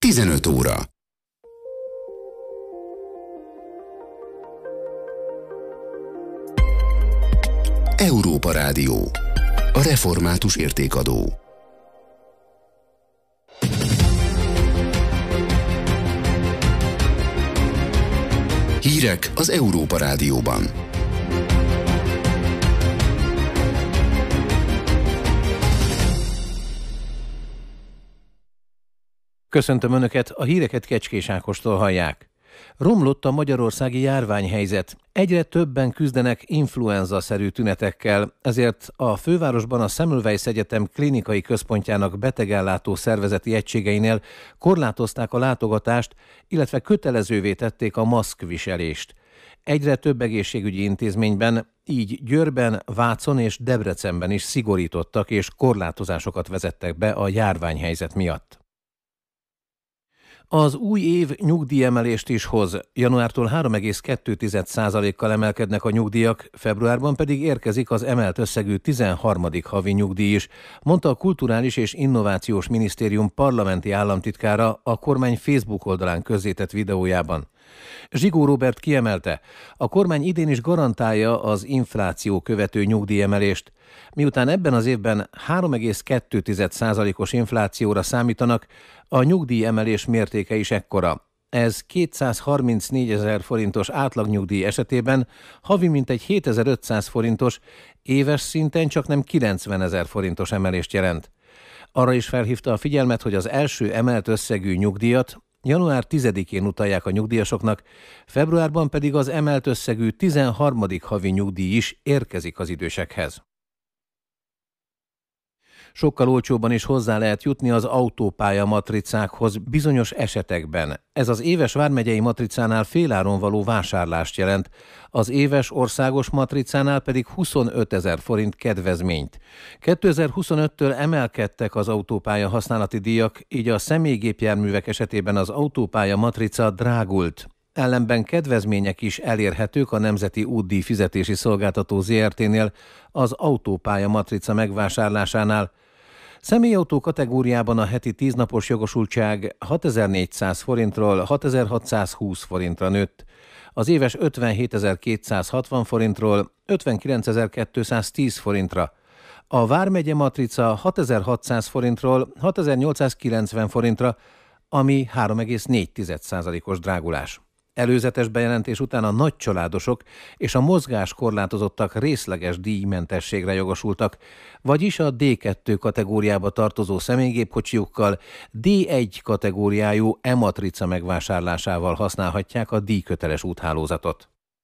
15 óra. Európa Rádió. A református értékadó. Hírek az Európa Rádióban. Köszöntöm Önöket, a híreket Kecskés Ákostól hallják. Romlott a magyarországi járványhelyzet. Egyre többen küzdenek influenza-szerű tünetekkel, ezért a fővárosban a Semmelweis Egyetem klinikai központjának betegellátó szervezeti egységeinél korlátozták a látogatást, illetve kötelezővé tették a maszkviselést. Egyre több egészségügyi intézményben, így Győrben, Vácon és Debrecenben is szigorítottak és korlátozásokat vezettek be a járványhelyzet miatt. Az új év nyugdíjemelést is hoz. Januártól 3,2%-kal emelkednek a nyugdíjak, februárban pedig érkezik az emelt összegű 13. havi nyugdíj is, mondta a Kulturális és Innovációs Minisztérium parlamenti államtitkára a kormány Facebook oldalán közzétett videójában. Zsigó Róbert kiemelte, a kormány idén is garantálja az infláció követő nyugdíjemelést. Miután ebben az évben 3,2%-os inflációra számítanak, a nyugdíjemelés mértéke is ekkora. Ez 234 000 forintos átlagnyugdíj esetében havi mintegy 7500 forintos, éves szinten csaknem 90 000 forintos emelést jelent. Arra is felhívta a figyelmet, hogy az első emelt összegű nyugdíjat január 10-én utalják a nyugdíjasoknak, februárban pedig az emelt összegű 13. havi nyugdíj is érkezik az idősekhez. Sokkal olcsóbban is hozzá lehet jutni az autópálya matricákhoz bizonyos esetekben. Ez az éves vármegyei matricánál féláron való vásárlást jelent, az éves országos matricánál pedig 25 000 forint kedvezményt. 2025-től emelkedtek az autópálya használati díjak, így a személygépjárművek esetében az autópálya matrica drágult. Ellenben kedvezmények is elérhetők a Nemzeti Útdíj Fizetési Szolgáltató Zrt-nél az autópálya matrica megvásárlásánál. Személyautó kategóriában a heti 10 napos jogosultság 6400 forintról 6620 forintra nőtt, az éves 57260 forintról 59210 forintra, a vármegye matrica 6600 forintról 6890 forintra, ami 3,4%-os drágulás. Előzetes bejelentés után a nagycsaládosok és a mozgáskorlátozottak részleges díjmentességre jogosultak, vagyis a D2 kategóriába tartozó személygépkocsijukkal D1 kategóriájú e-matrica megvásárlásával használhatják a díjköteles úthálózatot.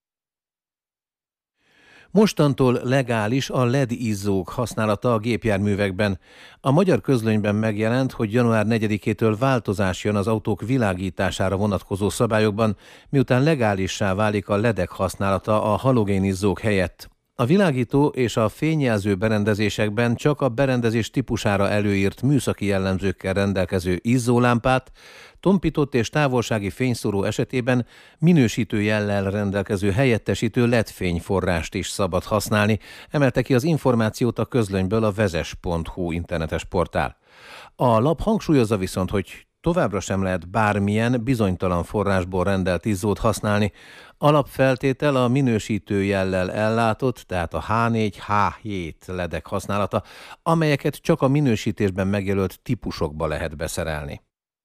Mostantól legális a LED izzók használata a gépjárművekben. A Magyar Közlönyben megjelent, hogy január 4-től változás jön az autók világítására vonatkozó szabályokban, miután legálissá válik a LED-ek használata a halogénizzók helyett. A világító és a fényjelző berendezésekben csak a berendezés típusára előírt műszaki jellemzőkkel rendelkező izzólámpát, tompított és távolsági fényszóró esetében minősítő jellel rendelkező helyettesítő LED fényforrást is szabad használni, emelte ki az információt a Közlönyből a vezes.hu internetes portál. A lap hangsúlyozza viszont, hogy továbbra sem lehet bármilyen bizonytalan forrásból rendelt izzót használni. Alapfeltétel a minősítő jellel ellátott, tehát a H4, H7 ledek használata, amelyeket csak a minősítésben megjelölt típusokba lehet beszerelni.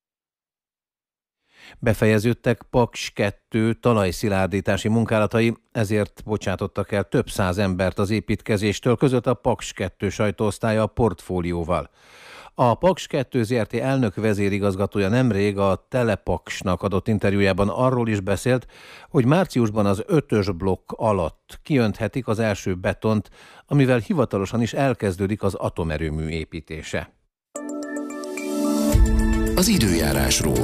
Befejeződtek Paks 2 talajszilárdítási munkálatai, ezért bocsátottak el több száz embert az építkezéstől, között a Paks 2 sajtóosztálya a portfólióval. A Paks 2 Zrt. Elnök vezérigazgatója nemrég a Telepaksnak adott interjújában arról is beszélt, hogy márciusban az 5-ös blokk alatt kiönthetik az első betont, amivel hivatalosan is elkezdődik az atomerőmű építése. Az időjárásról.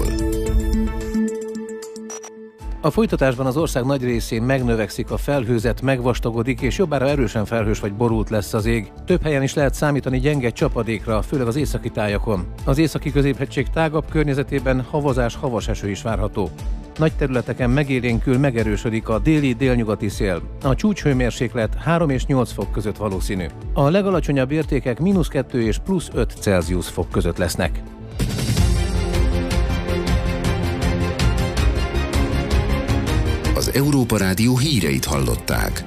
A folytatásban az ország nagy részén megnövekszik a felhőzet, megvastagodik, és jobbára erősen felhős vagy borult lesz az ég. Több helyen is lehet számítani gyenge csapadékra, főleg az északi tájakon. Az északi középhegység tágabb környezetében havas eső is várható. Nagy területeken megélénkül, megerősödik a déli-délnyugati szél. A csúcshőmérséklet 3 és 8 fok között valószínű. A legalacsonyabb értékek -2 és +5 Celsius fok között lesznek. Az Európa Rádió híreit hallották.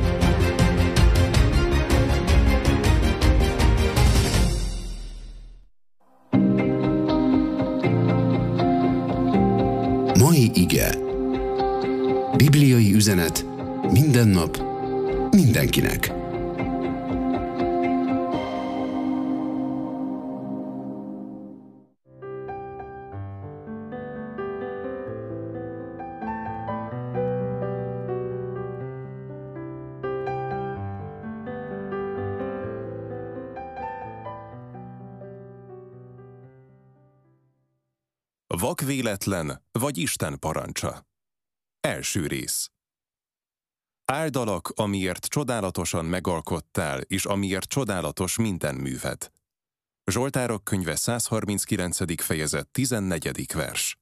Mai ige. Bibliai üzenet minden nap, mindenkinek. Vakvéletlen vagy Isten parancsa. Első rész. Áldalak, amiért csodálatosan megalkottál, és amiért csodálatos minden műved. Zsoltárok könyve 139. fejezet 14. vers.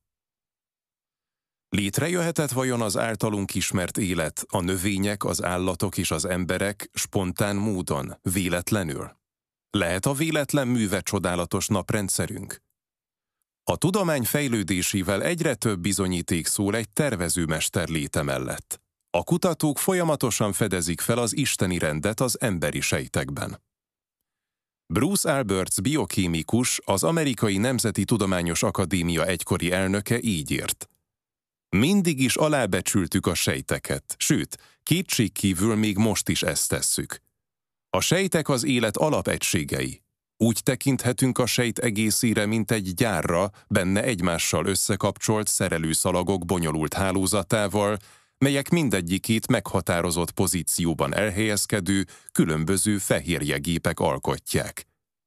Létrejöhetett vajon az általunk ismert élet, a növények, az állatok és az emberek spontán módon, véletlenül? Lehet a véletlen műve csodálatos naprendszerünk? A tudomány fejlődésével egyre több bizonyíték szól egy tervezőmester léte mellett. A kutatók folyamatosan fedezik fel az isteni rendet az emberi sejtekben. Bruce Alberts biokémikus, az Amerikai Nemzeti Tudományos Akadémia egykori elnöke így írt: mindig is alábecsültük a sejteket, sőt, kétségkívül még most is ezt tesszük. A sejtek az élet alapegységei. Úgy tekinthetünk a sejt egészére, mint egy gyárra, benne egymással összekapcsolt szerelőszalagok bonyolult hálózatával, melyek mindegyikét meghatározott pozícióban elhelyezkedő, különböző fehérjegépek alkotják.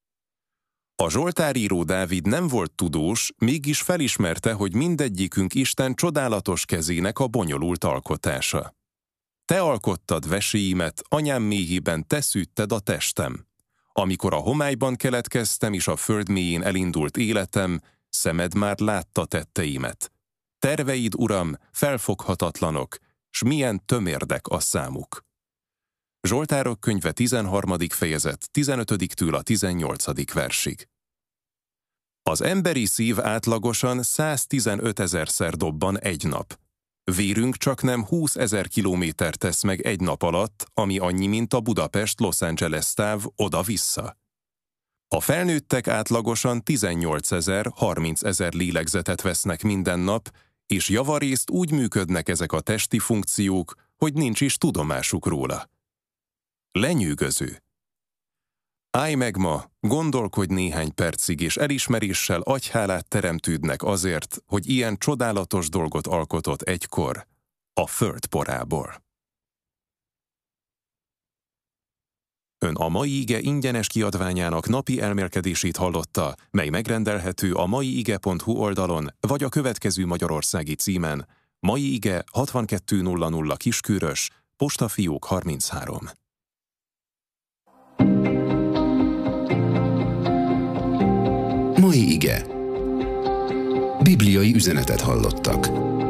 A zsoltáríró Dávid nem volt tudós, mégis felismerte, hogy mindegyikünk Isten csodálatos kezének a bonyolult alkotása. Te alkottad veséimet, anyám méhében te szűtted a testem. Amikor a homályban keletkeztem, és a föld mélyén elindult életem, szemed már látta tetteimet. Terveid, Uram, felfoghatatlanok, s milyen tömérdek a számuk. Zsoltárok könyve 13. fejezet 15-től a 18. versig. Az emberi szív átlagosan 115 000-szer dobban egy nap. Vérünk csaknem 20 000 kilométert tesz meg egy nap alatt, ami annyi, mint a Budapest-Los Angeles táv oda-vissza. A felnőttek átlagosan 18 000, 30 000 lélegzetet vesznek minden nap, és javarészt úgy működnek ezek a testi funkciók, hogy nincs is tudomásuk róla. Lenyűgöző. Állj meg ma, gondolkodj néhány percig, és elismeréssel agyhálát teremtődnek azért, hogy ilyen csodálatos dolgot alkotott egykor a föld porából. Ön a Mai Ige ingyenes kiadványának napi elmélkedését hallotta, mely megrendelhető a maiige.hu oldalon, vagy a következő magyarországi címen: Mai Ige 6200 Kiskörös, Postafiók 33. Mai ige. Bibliai üzenetet hallottak.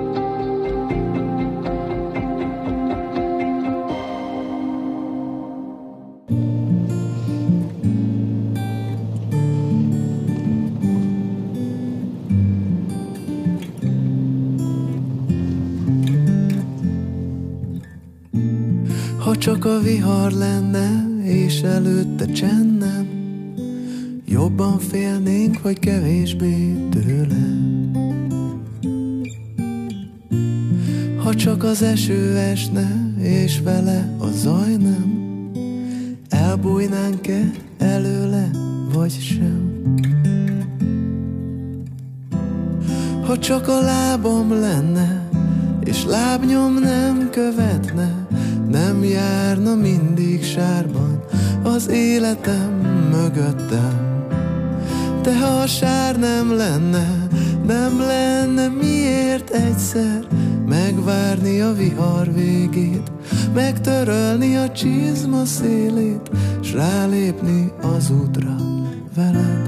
Ha csak a vihar lenne, és előtte csend nem, jobban félnénk, vagy kevésbé tőle. Ha csak az eső esne, és vele a zaj nem, elbújnánk-e előle, vagy sem. Ha csak a lábam lenne, és lábnyom nem követne, nem járna mindig sárban az életem mögöttem. De ha a sár nem lenne miért egyszer megvárni a vihar végét, megtörölni a csizma szélét, s rálépni az útra veled.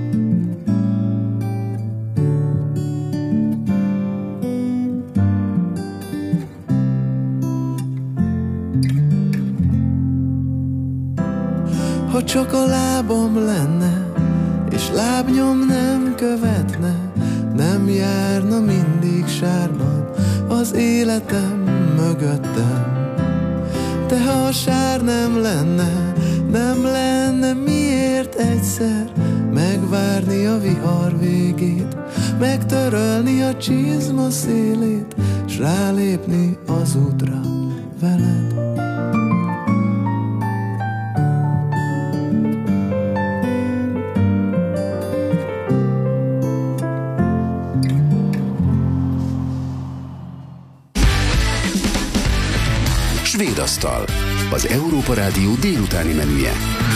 Ha csak a lábam lenne, és lábnyom nem követne, nem járna mindig sárban az életem mögöttem. De ha a sár nem lenne miért egyszer megvárni a vihar végét, megtörölni a csizma szélét, s rálépni az útra veled. Svédasztal, az Európa Rádió délutáni menüje.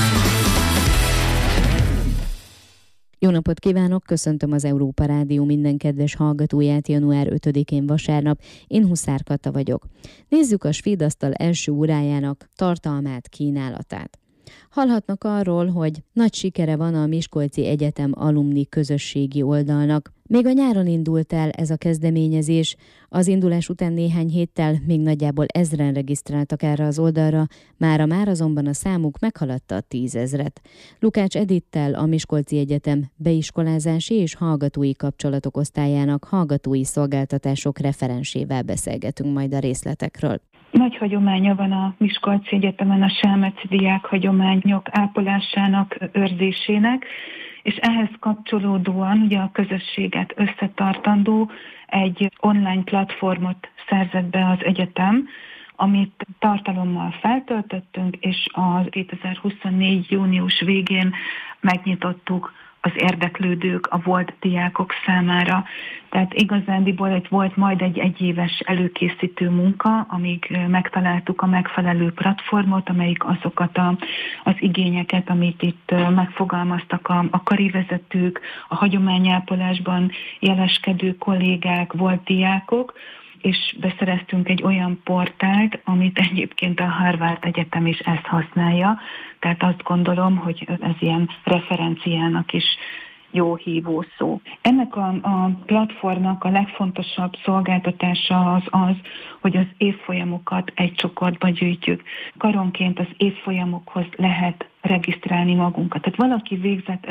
Jó napot kívánok, köszöntöm az Európa Rádió minden kedves hallgatóját január 5-én vasárnap. Én Huszár Kata vagyok. Nézzük a Svédasztal első órájának tartalmát, kínálatát. Hallhatnak arról, hogy nagy sikere van a Miskolci Egyetem alumni közösségi oldalnak. Még a nyáron indult el ez a kezdeményezés, az indulás után néhány héttel még nagyjából 1000-en regisztráltak erre az oldalra, már azonban a számuk meghaladta a 10 000-et. Lukács Edittel, a Miskolci Egyetem beiskolázási és hallgatói kapcsolatok osztályának hallgatói szolgáltatások referensével beszélgetünk majd a részletekről. Nagy hagyománya van a Miskolci Egyetemen a selmeci diák hagyományok ápolásának, őrzésének, és ehhez kapcsolódóan ugye a közösséget összetartandó egy online platformot szerzett be az egyetem, amit tartalommal feltöltöttünk, és a 2024. június végén megnyitottuk az érdeklődők, a volt diákok számára. Tehát igazándiból volt majd egy egyéves előkészítő munka, amíg megtaláltuk a megfelelő platformot, amelyik azokat az igényeket, amit itt megfogalmaztak a karivezetők, a hagyományápolásban jeleskedő kollégák, volt diákok, és beszereztünk egy olyan portált, amit egyébként a Harvard Egyetem is ezt használja. Tehát azt gondolom, hogy ez ilyen referenciának is jó hívó szó. Ennek a platformnak a legfontosabb szolgáltatása az, hogy az évfolyamokat egy csoportba gyűjtjük. Karonként az évfolyamokhoz lehet regisztrálni magunkat. Tehát valaki végzett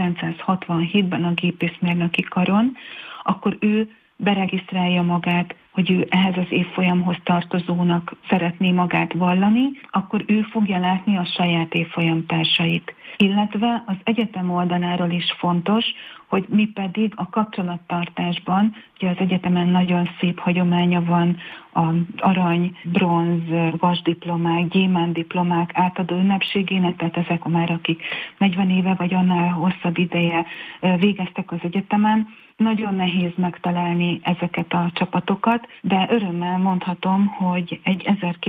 1967-ben a gépészmérnöki karon, akkor ő beregisztrálja magát, hogy ő ehhez az évfolyamhoz tartozónak szeretné magát vallani, akkor ő fogja látni a saját évfolyamtársait. Illetve az egyetem oldaláról is fontos, hogy mi pedig a kapcsolattartásban, ugye az egyetemen nagyon szép hagyománya van az arany, bronz, vasdiplomák, gyémántdiplomák átadó ünnepségének, tehát ezek már akik 40 éve vagy annál hosszabb ideje végeztek az egyetemen. Nagyon nehéz megtalálni ezeket a csapatokat, de örömmel mondhatom, hogy egy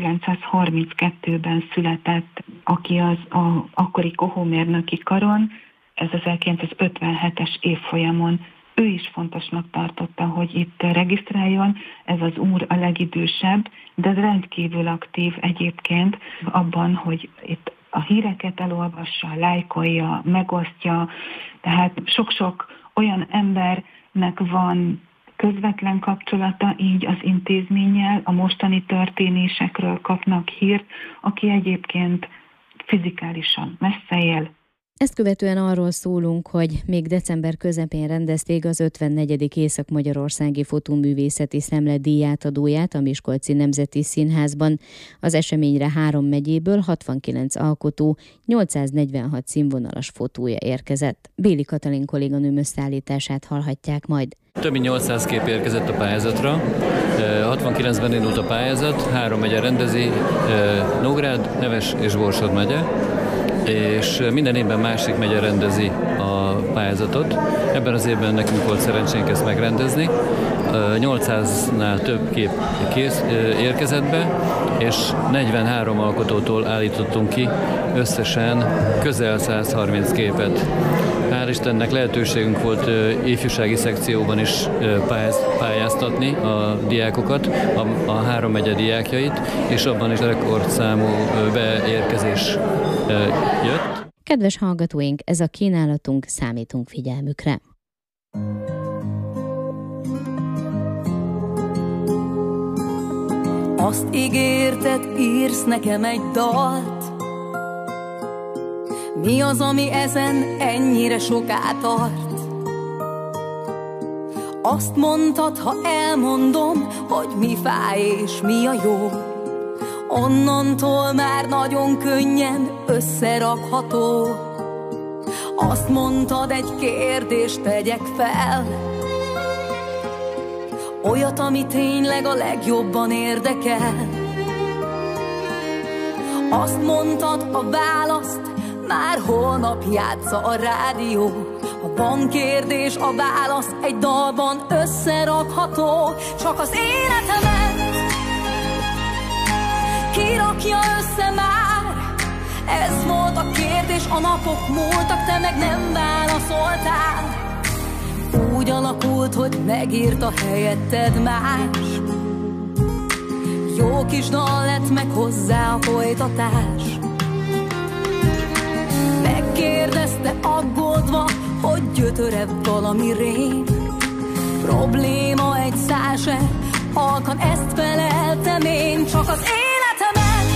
1932-ben született, aki az akkori kohómérnöki karon, ez 1957-es évfolyamon, ő is fontosnak tartotta, hogy itt regisztráljon. Ez az úr a legidősebb, de rendkívül aktív egyébként abban, hogy itt a híreket elolvassa, lájkolja, megosztja. Tehát sok-sok olyan embernek van közvetlen kapcsolata így az intézménnyel, a mostani történésekről kapnak hírt, aki egyébként fizikálisan messze él. Ezt követően arról szólunk, hogy még december közepén rendezték az 54. Észak-Magyarországi Fotóművészeti Szemle díjátadóját a Miskolci Nemzeti Színházban. Az eseményre 3 megyéből 69 alkotó, 846 színvonalas fotója érkezett. Béli Katalin kolléganőm összeállítását hallhatják majd. Több mint 800 kép érkezett a pályázatra. 69-ben indult a pályázat, 3 megye rendezi, Nógrád, Neves és Borsod megye, és minden évben másik megye rendezi a pályázatot. Ebben az évben nekünk volt szerencsénk ezt megrendezni. 800-nál több kép érkezett be, és 43 alkotótól állítottunk ki összesen közel 130 képet. Hál' Istennek lehetőségünk volt ifjúsági szekcióban is pályáztatni a diákokat, a 3 megye diákjait, és abban is rekordszámú beérkezés jött. Kedves hallgatóink, ez a kínálatunk, számítunk figyelmükre. Azt ígérted, írsz nekem egy dalt. Mi az, ami ezen ennyire soká tart? Azt mondtad, ha elmondom, hogy mi fáj és mi a jó, onnantól már nagyon könnyen összerakható. Azt mondtad, egy kérdést tegyek fel, olyat, ami tényleg a legjobban érdekel. Azt mondtad, a választ már holnap játsza a rádió. Ha van kérdés, a válasz egy dalban összerakható. Csak az életemet kirakja össze már. Ez volt a kérdés, a napok múltak, te meg nem válaszoltál. Úgy alakult, hogy megírta helyetted más. Jó kis dal lett meg hozzá a folytatás. Megkérdezte aggódva, hogy gyötörebb valami rém. Probléma egy szál se, halkan ezt feleltem én. Csak az életemet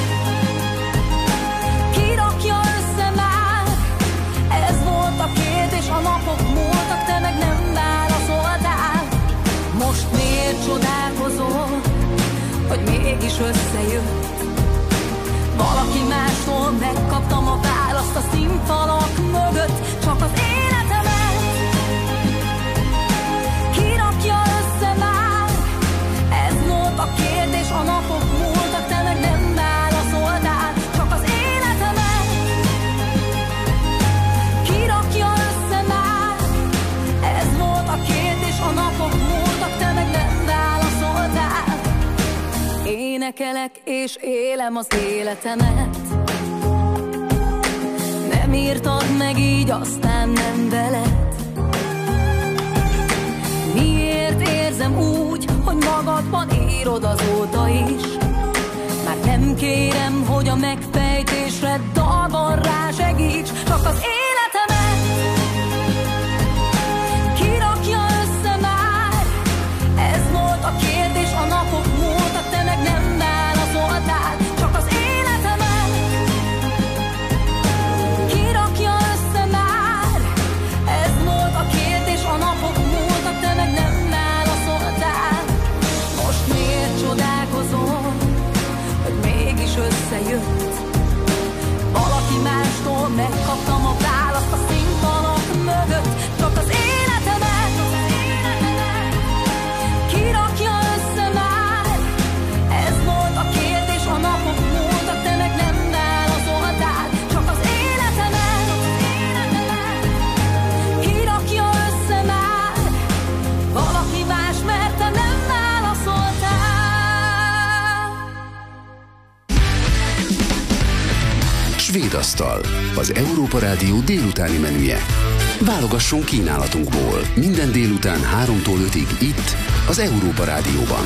kirakja össze már. Ez volt a kérdés, a napok múltak, te meg nem válaszoltál. Most miért csodálkozol, hogy mégis összejött? Valaki mástól megkaptam a választ a színfalak mögött. Csak az életemet kirakja össze már. Ez volt a kérdés, a napok múltak, te meg nem válaszoltál. Csak az életemet kirakja össze már. Ez volt a kérdés, a napok múltak, te meg nem válaszoltál. Énekelek és élem az életemet. Nem írtad meg így, aztán nem veled. Miért érzem úgy, hogy magadban írod azóta is? Már nem kérem, hogy a megfejtésre dalban rásegíts. Csak az életemet kirakja össze már. Ez volt a kérdés, a napok múltak, te meg nem válaszoltál. Csak az életemet kirakja össze már. Ez volt a kérdés, a napok múltak, te meg nem válaszoltál. Most miért csodálkozol, hogy mégis összejött? Valaki mástól megkaptam a választ a színfalak mögött. Csak az életemet kirakja össze már. Ez volt a kérdés, a napok múltak, te meg nem válaszoltál. Csak az életemet kirakja össze már. Valaki más, mert te nem válaszoltál. Svédasztal, az Európa Rádió délutáni menüje. Válogassunk kínálatunkból minden délután 3-tól 5-ig itt, az Európa Rádióban.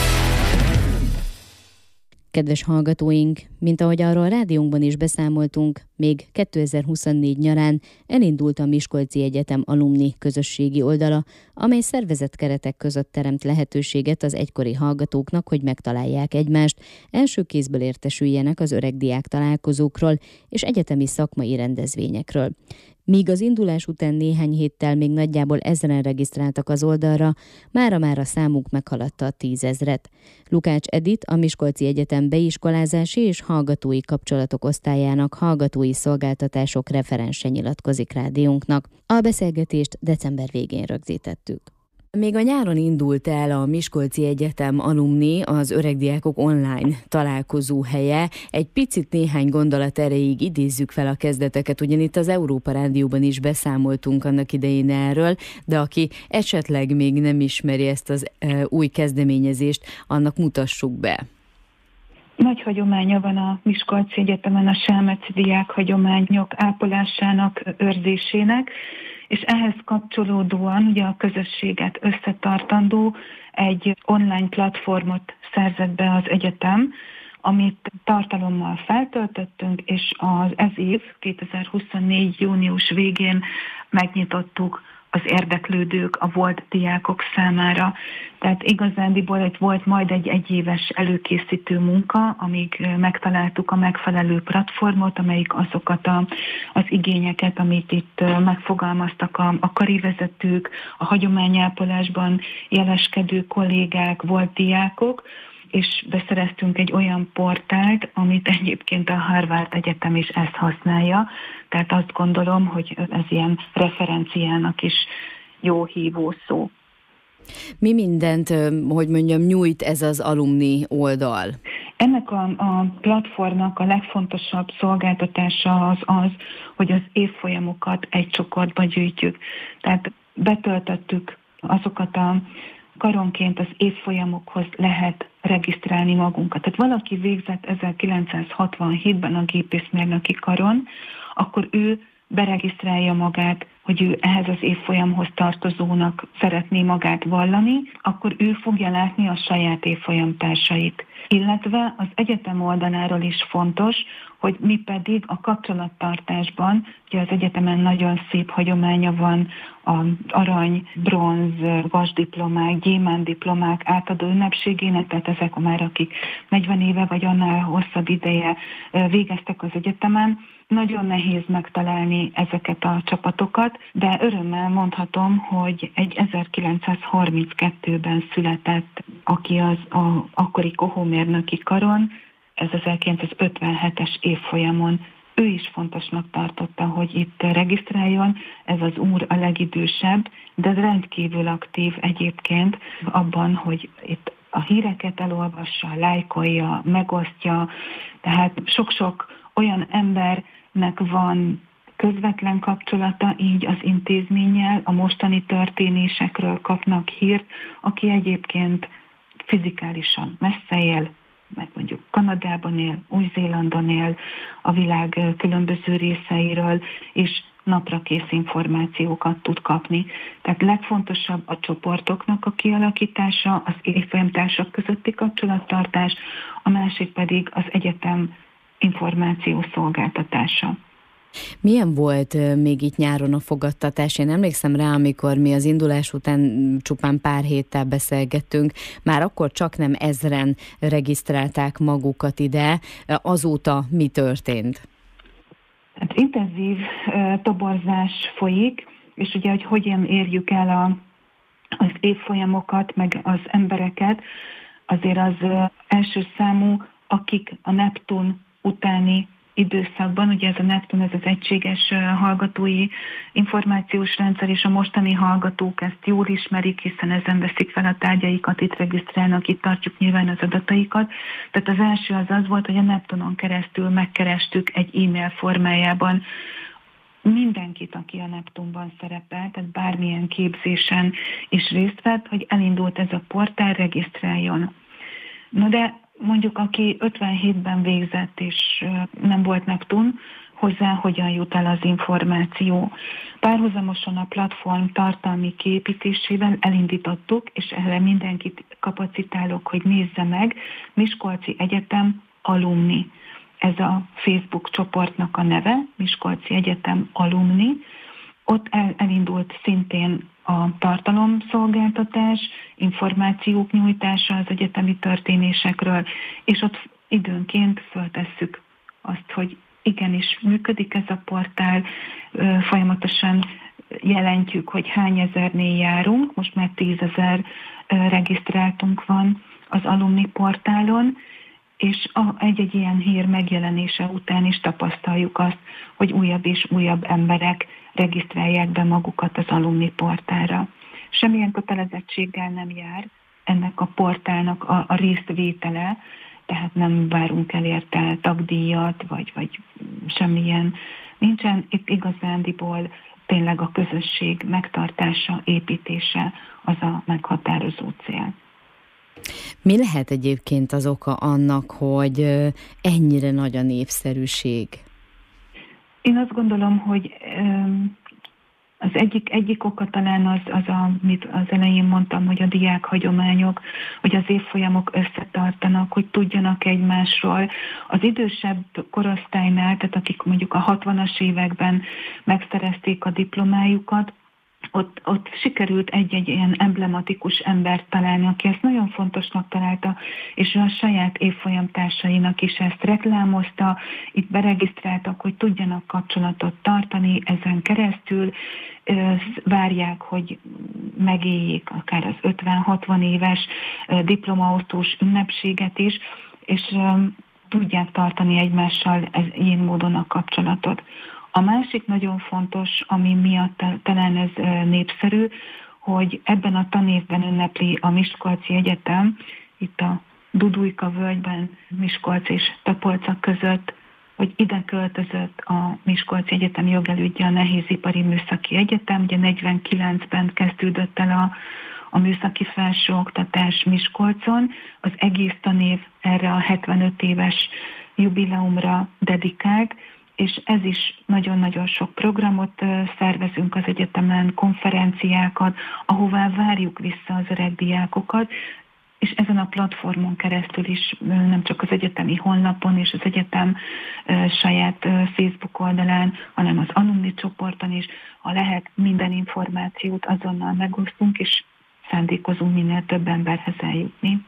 Kedves hallgatóink, mint ahogy arról a rádiónkban is beszámoltunk, még 2024 nyarán elindult a Miskolci Egyetem alumni közösségi oldala, amely szervezett keretek között teremt lehetőséget az egykori hallgatóknak, hogy megtalálják egymást, első kézből értesüljenek az öreg diák találkozókról és egyetemi szakmai rendezvényekről. Míg az indulás után néhány héttel még nagyjából 1000-en regisztráltak az oldalra, mára számuk meghaladta a 10 000-et. Lukács Edit, a Miskolci Egyetem beiskolázási és hallgatói kapcsolatok osztályának hallgatói szolgáltatások referense nyilatkozik rádiónknak. A beszélgetést december végén rögzítettük. Még a nyáron indult el a Miskolci Egyetem alumni, az öregdiákok online találkozó helye. Egy picit néhány gondolat erejéig idézzük fel a kezdeteket, ugyan itt az Európa Rádióban is beszámoltunk annak idején erről, de aki esetleg még nem ismeri ezt az új kezdeményezést, annak mutassuk be. Nagy hagyománya van a Miskolci Egyetemen a selmeci diák hagyományok ápolásának, őrzésének, és ehhez kapcsolódóan ugye a közösséget összetartandó egy online platformot szerzett be az egyetem, amit tartalommal feltöltöttünk, és ez év 2024. június végén megnyitottuk az érdeklődők, a volt diákok számára. Tehát igazándiból itt volt majd egy egyéves előkészítő munka, amíg megtaláltuk a megfelelő platformot, amelyik azokat az igényeket, amit itt megfogalmaztak a karivezetők, a hagyományápolásban jeleskedő kollégák, volt diákok, és beszereztünk egy olyan portált, amit egyébként a Harvard Egyetem is ezt használja, tehát azt gondolom, hogy ez ilyen referenciának is jó hívószó. Mi mindent, hogy mondjam, nyújt ez az alumni oldal? Ennek a platformnak a legfontosabb szolgáltatása az, hogy az évfolyamokat egy csoportba gyűjtjük. Tehát betöltöttük azokat karonként az évfolyamokhoz lehet regisztrálni magunkat. Tehát valaki végzett 1967-ben a gépészmérnöki karon, akkor ő beregisztrálja magát, hogy ő ehhez az évfolyamhoz tartozónak szeretné magát vallani, akkor ő fogja látni a saját évfolyamtársait. Illetve az egyetem oldaláról is fontos, hogy mi pedig a kapcsolattartásban, ugye az egyetemen nagyon szép hagyománya van, az arany, bronz, vasdiplomák, gyémántdiplomák átadó ünnepségének, tehát ezek már akik 40 éve vagy annál hosszabb ideje végeztek az egyetemen. Nagyon nehéz megtalálni ezeket a csapatokat, de örömmel mondhatom, hogy egy 1932-ben született, aki az akkori kohómérnöki karon, ez 1957-es évfolyamon, ő is fontosnak tartotta, hogy itt regisztráljon. Ez az úr a legidősebb, de rendkívül aktív egyébként abban, hogy itt a híreket elolvassa, lájkolja, megosztja, tehát sok-sok olyan embernek van közvetlen kapcsolata így az intézménnyel, a mostani történésekről kapnak hírt, aki egyébként fizikálisan messze él, meg mondjuk Kanadában él, Új-Zélandon él, a világ különböző részeiről, és napra kész információkat tud kapni. Tehát legfontosabb a csoportoknak a kialakítása, az évfolyamtársak közötti kapcsolattartás, a másik pedig az egyetem információ szolgáltatása. Milyen volt még itt nyáron a fogadtatás? Én emlékszem rá, amikor mi az indulás után csupán pár héttel beszélgettünk, már akkor csak nem 1000-en regisztrálták magukat ide. Azóta mi történt? Hát intenzív toborzás folyik, és ugye, hogy hogyan érjük el az évfolyamokat, meg az embereket, azért az első számú, akik a Neptun utáni időszakban, ugye ez a Neptun, ez az egységes hallgatói információs rendszer, és a mostani hallgatók ezt jól ismerik, hiszen ezen veszik fel a tárgyaikat, itt regisztrálnak, itt tartjuk nyilván az adataikat. Tehát az első az volt, hogy a Neptunon keresztül megkerestük egy e-mail formájában mindenkit, aki a Neptunban szerepel, tehát bármilyen képzésen is részt vett, hogy elindult ez a portál, regisztráljon. No de mondjuk, aki 57-ben végzett és nem volt Neptun, hozzá hogyan jut el az információ. Párhuzamosan a platform tartalmi kiépítésével elindítottuk, és erre mindenkit kapacitálok, hogy nézze meg, Miskolci Egyetem Alumni. Ez a Facebook csoportnak a neve, Miskolci Egyetem Alumni. Ott elindult szintén a tartalomszolgáltatás, információk nyújtása az egyetemi történésekről, és ott időnként föltesszük azt, hogy igenis működik ez a portál, folyamatosan jelentjük, hogy hány ezernél járunk, most már 10 000 regisztráltunk van az alumni portálon, és egy-egy ilyen hír megjelenése után is tapasztaljuk azt, hogy újabb és újabb emberek regisztrálják be magukat az alumni portálra. Semmilyen kötelezettséggel nem jár ennek a portálnak a részvétele, tehát nem várunk el érte tagdíjat, vagy semmilyen. Nincsen itt igazándiból tényleg a közösség megtartása, építése az a meghatározó cél. Mi lehet egyébként az oka annak, hogy ennyire nagy a népszerűség? Én azt gondolom, hogy az egyik oka talán az, amit az elején mondtam, hogy a diák hagyományok, hogy az évfolyamok összetartanak, hogy tudjanak egymásról. Az idősebb korosztálynál, tehát akik mondjuk a 60-as években megszerezték a diplomájukat, ott sikerült egy ilyen emblematikus embert találni, aki ezt nagyon fontosnak találta, és ő a saját évfolyamtársainak is ezt reklámozta, itt beregisztráltak, hogy tudjanak kapcsolatot tartani ezen keresztül, várják, hogy megéljék akár az 50-60 éves diplomaosztós ünnepséget is, és tudják tartani egymással ilyen módon a kapcsolatot. A másik nagyon fontos, ami miatt talán ez népszerű, hogy ebben a tanévben ünnepli a Miskolci Egyetem, itt a Dudujka völgyben, Miskolc és Tapolca között, hogy ide költözött a Miskolci Egyetem jogelődje, a Nehézipari Műszaki Egyetem. Ugye 49-ben kezdődött el a műszaki felsőoktatás Miskolcon. Az egész tanév erre a 75 éves jubileumra dedikált, és ez is nagyon-nagyon sok programot szervezünk az egyetemen, konferenciákat, ahová várjuk vissza az öreg diákokat, és ezen a platformon keresztül is nem csak az egyetemi honlapon és az egyetem saját Facebook oldalán, hanem az alumni csoporton is, ha lehet, minden információt azonnal megosztunk, és szándékozunk minél több emberhez eljutni.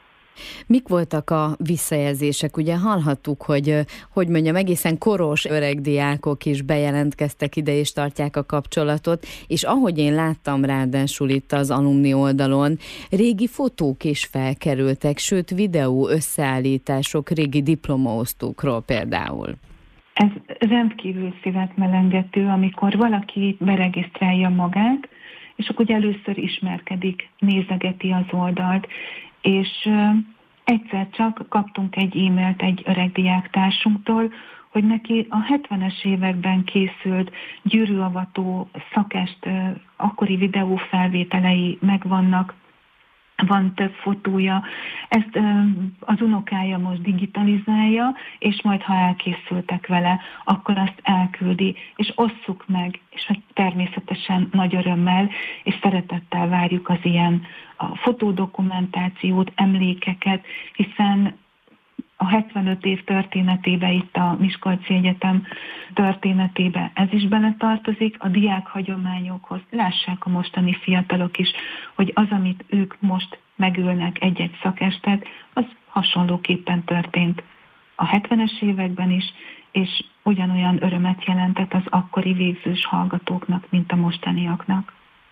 Mik voltak a visszajelzések? Ugye hallhattuk, hogy mondjam, egészen koros öreg diákok is bejelentkeztek ide, és tartják a kapcsolatot, és ahogy én láttam ráadásul itt az alumni oldalon, régi fotók is felkerültek, sőt videó összeállítások régi diplomaosztókról például. Ez rendkívül szívet melengető, amikor valaki beregisztrálja magát, és akkor ugye először ismerkedik, nézegeti az oldalt, és egyszer csak kaptunk egy e-mailt egy öreg diáktársunktól, hogy neki a 70-es években készült gyűrűavató szakest akkori videófelvételei megvannak, van több fotója, ezt az unokája most digitalizálja, és majd ha elkészültek vele, akkor azt elküldi, és osszuk meg, és természetesen nagy örömmel és szeretettel várjuk az ilyen a fotódokumentációt, emlékeket, hiszen a 75 év történetébe, itt a Miskolci Egyetem történetébe ez is beletartozik, a diák hagyományokhoz. Lássák a mostani fiatalok is, hogy az, amit ők most megülnek egy-egy szakestet, az hasonlóképpen történt a 70-es években is, és ugyanolyan örömet jelentett az akkori végzős hallgatóknak, mint a mostaniaknak.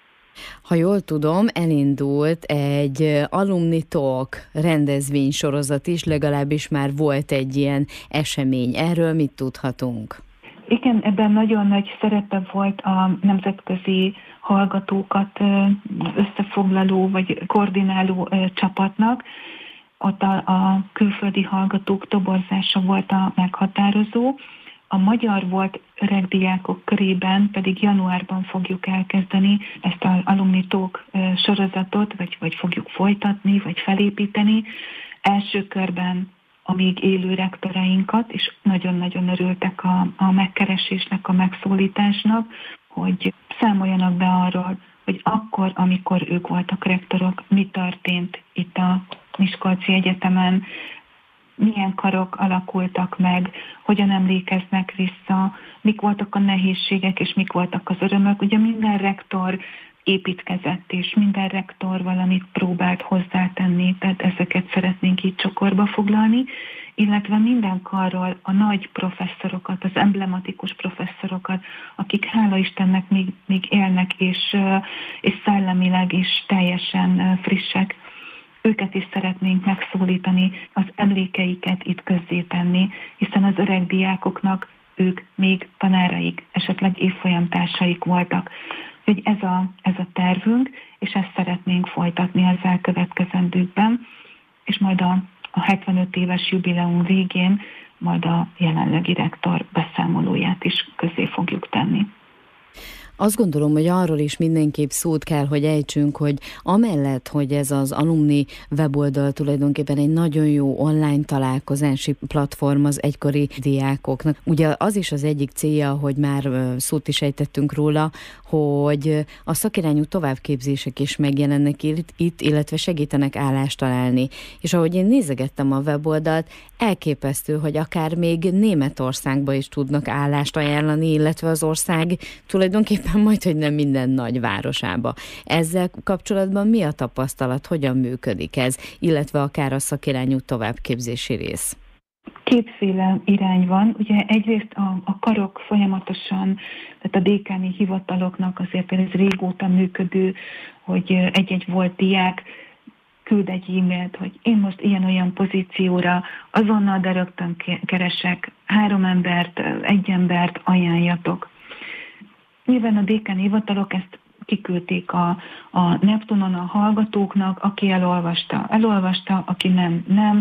Ha jól tudom, elindult egy Alumni Talk rendezvénysorozat is, legalábbis már volt egy ilyen esemény. Erről mit tudhatunk? Igen, ebben nagyon nagy szerepe volt a nemzetközi hallgatókat összefoglaló vagy koordináló csapatnak. Ott a külföldi hallgatók toborzása volt a meghatározó. A magyar volt öreg diákok körében pedig januárban fogjuk elkezdeni ezt az Alumni Talk sorozatot, vagy fogjuk folytatni, vagy felépíteni. Első körben a még élő rektorainkat, és nagyon-nagyon örültek a megkeresésnek, a megszólításnak, hogy számoljanak be arról, hogy akkor, amikor ők voltak rektorok, mi történt itt a Miskolci Egyetemen, milyen karok alakultak meg, hogyan emlékeznek vissza, mik voltak a nehézségek, és mik voltak az örömök. Ugye minden rektor építkezett, és minden rektor valamit próbált hozzátenni, tehát ezeket szeretnénk így csokorba foglalni, illetve minden karról a nagy professzorokat, az emblematikus professzorokat, akik hála Istennek még élnek, és szellemileg is teljesen frissek, őket is szeretnénk megszólítani, az emlékeiket itt közzétenni, hiszen az öreg diákoknak ők még tanáraik, esetleg évfolyamtársaik voltak. Úgyhogy ez a tervünk, és ezt szeretnénk folytatni az elkövetkezendőkben, és majd a 75 éves jubileum végén majd a jelenlegi rektor beszámolóját is közzé fogjuk tenni. Azt gondolom, hogy arról is mindenképp szót kell, hogy ejtsünk, hogy amellett, hogy ez az alumni weboldal tulajdonképpen egy nagyon jó online találkozási platform az egykori diákoknak. Ugye az is az egyik célja, hogy már szót is ejtettünk róla, hogy a szakirányú továbbképzések is megjelennek itt, illetve segítenek állást találni. És ahogy én nézegettem a weboldalt, elképesztő, hogy akár még Németországba is tudnak állást ajánlani, illetve az ország tulajdonképpen tulajdonképpen majdhogy nem minden nagy városába. Ezzel kapcsolatban mi a tapasztalat, hogyan működik ez, illetve akár a szakirányú továbbképzési rész? Kétféle irány van. Ugye egyrészt a karok folyamatosan, tehát a dékáni hivataloknak azért ez régóta működő, hogy egy-egy volt diák küld egy e-mailt, hogy én most ilyen-olyan pozícióra azonnal, de rögtön keresek 3 embert, 1 embert ajánljatok. Nyilván a dékáni hivatalok ezt kiküldték a Neptunon a hallgatóknak, aki elolvasta, aki nem,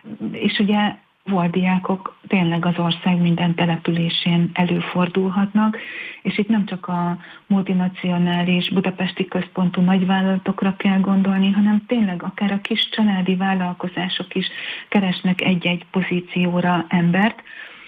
és ugye volt diákok tényleg az ország minden településén előfordulhatnak, és itt nem csak a multinacionális, budapesti központú nagyvállalatokra kell gondolni, hanem tényleg akár a kis családi vállalkozások is keresnek egy-egy pozícióra embert.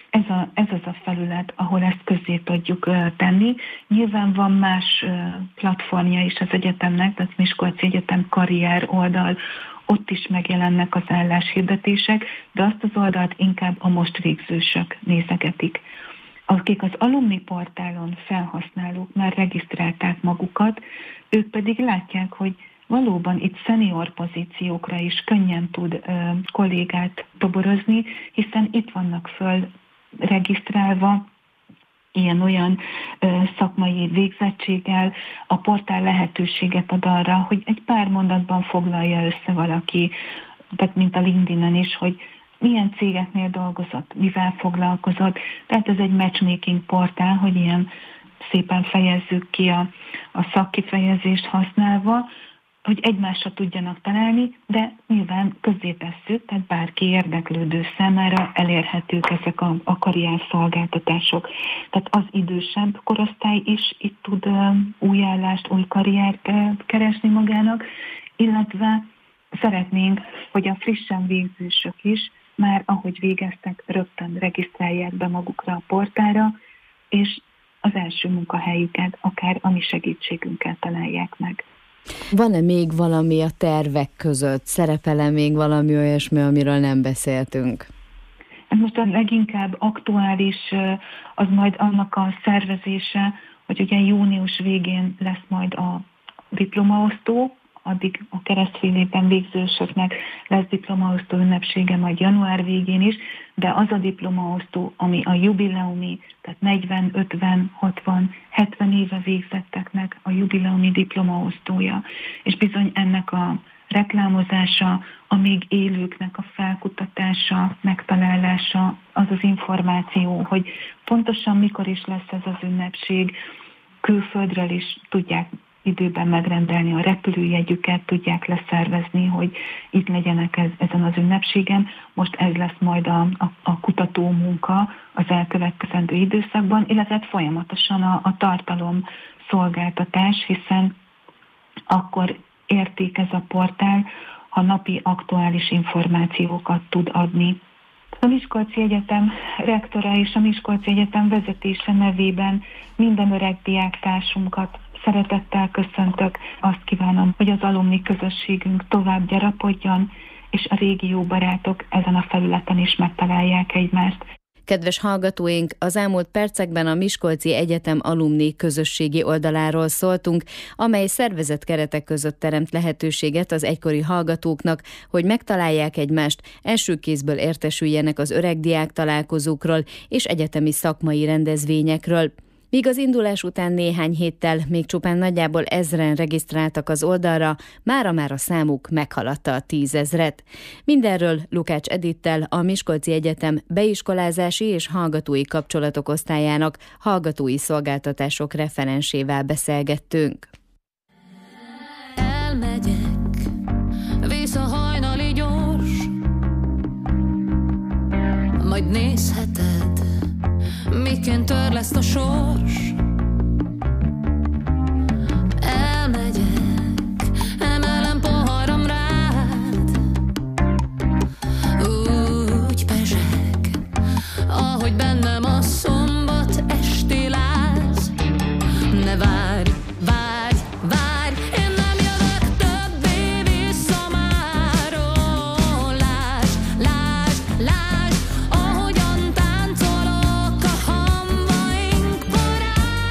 Ez az a felület, ahol ezt közzé tudjuk tenni. Nyilván van más platformja is az egyetemnek, tehát Miskolci Egyetem karrier oldal, ott is megjelennek az álláshirdetések, de azt az oldalt inkább a most végzősök nézegetik. Akik az alumni portálon felhasználók már regisztrálták magukat, ők pedig látják, hogy valóban itt szenior pozíciókra is könnyen tud kollégát toborozni, hiszen itt vannak föl regisztrálva, ilyen-olyan szakmai végzettséggel, a portál lehetőséget ad arra, hogy egy pár mondatban foglalja össze valaki, tehát mint a LinkedIn-en is, hogy milyen cégeknél dolgozott, mivel foglalkozott. Tehát ez egy matchmaking portál, hogy ilyen szépen fejezzük ki a szakkifejezést használva, hogy egymásra tudjanak találni, de nyilván közzétesszük, tehát bárki érdeklődő számára elérhetők ezek a karrierszolgáltatások. Tehát az idősebb korosztály is itt tud új állást, új karriert keresni magának, illetve szeretnénk, hogy a frissen végzősök is már ahogy végeztek, rögtön regisztrálják be magukra a portálra, és az első munkahelyüket akár a mi segítségünkkel találják meg. Van-e még valami a tervek között? Szerepel-e még valami olyasmi, amiről nem beszéltünk? Most a leginkább aktuális az majd annak a szervezése, hogy ugye június végén lesz majd a diplomaosztó, addig a keresztfélében végzősöknek lesz diplomaosztó ünnepsége majd január végén is, de az a diplomaosztó, ami a jubileumi, tehát 40, 50, 60, 70 éve végzetteknek a jubileumi diplomaosztója. És bizony ennek a reklámozása, a még élőknek a felkutatása, megtalálása, az az információ, hogy pontosan mikor is lesz ez az ünnepség, külföldről is tudják időben megrendelni a repülőjegyüket, tudják leszervezni, hogy itt legyenek ezen az ünnepségen. Most ez lesz majd a kutató munka az elkövetkezendő időszakban, illetve folyamatosan a tartalom szolgáltatás, hiszen akkor érték ez a portál, ha napi aktuális információkat tud adni. A Miskolci Egyetem rektora és a Miskolci Egyetem vezetése nevében minden öreg diáktársunkat szeretettel köszöntök. Azt kívánom, hogy az alumni közösségünk tovább gyarapodjon, és a régi jó barátok ezen a felületen is megtalálják egymást. Kedves hallgatóink, az elmúlt percekben a Miskolci Egyetem alumni közösségi oldaláról szóltunk, amely szervezett keretek között teremt lehetőséget az egykori hallgatóknak, hogy megtalálják egymást, első kézből értesüljenek az öreg diák találkozókról és egyetemi szakmai rendezvényekről. Míg az indulás után néhány héttel még csupán nagyjából 1000-en regisztráltak az oldalra, mára-már a számuk meghaladta a 10 000-et. Mindenről Lukács Edittel, a Miskolci Egyetem beiskolázási és hallgatói kapcsolatok osztályának hallgatói szolgáltatások referensével beszélgettünk. Elmegyek, vész a hajnali gyors, majd nézheted, miként törleszt a sors. Elmegyek, emelem poharam rád, úgy pezseg, ahogy bennem a szombat esti láz. Ne várj, várj, várj, én nem jövök többé vissza máról. Lásd, lásd, lásd, ahogyan táncolok a hamvaink porán.